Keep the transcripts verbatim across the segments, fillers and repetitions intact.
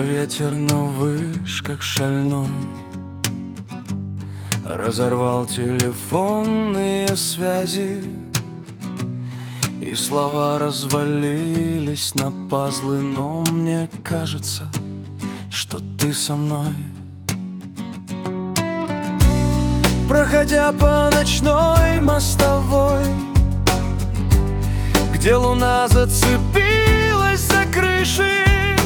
ветер на вышках шальной разорвал телефонные связи, и слова развалились на пазлы. Но мне кажется, что ты со мной. Проходя по ночной мостовой, где луна зацепилась за крыши,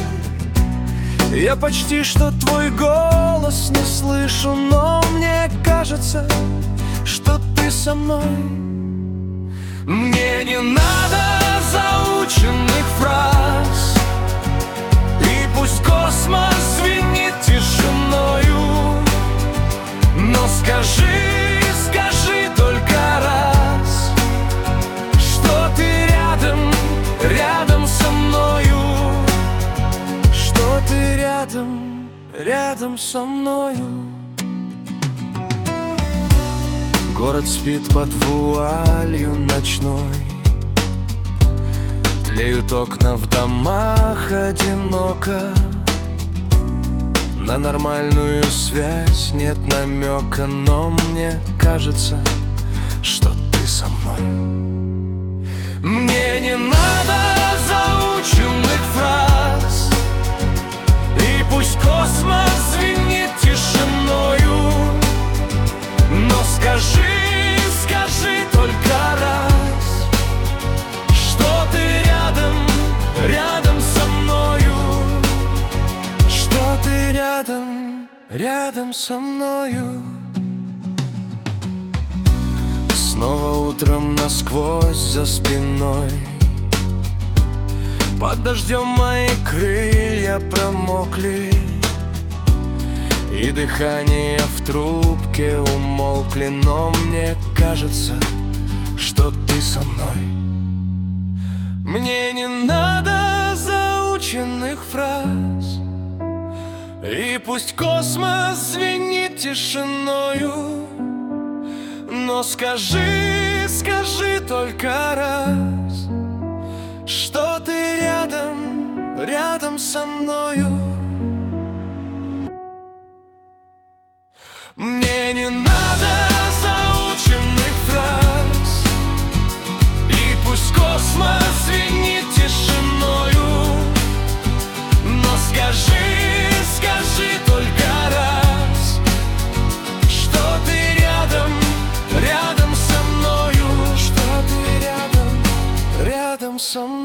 я почти что твой голос не слышу. Но мне кажется, что ты со мной. Мне не надо заученных фраз, и пусть космос звенит тишиною, но скажи, скажи только раз, что ты рядом, рядом со мною, что ты рядом, рядом со мною. Город спит под вуалью ночной, тлеют окна в домах одиноко. На нормальную связь нет намека, но мне кажется, что ты со мной. Мне не надо заученных фраз, и пусть космос звенит тишиною, но скажи, скажи только раз, что ты рядом, рядом со мною, что ты рядом, рядом со мною. Снова утром насквозь за спиной, под дождем мои крылья промокли, и дыхание в трубке умолкли. Но мне кажется, что ты со мной. Мне не надо заученных фраз, и пусть космос звенит тишиною, но скажи, скажи только раз, что ты рядом, рядом со мною. Мне не надо заученных фраз, и пусть космос звенит тишиною, но скажи, скажи только раз, что ты рядом, рядом со мною, что ты рядом, рядом со мной.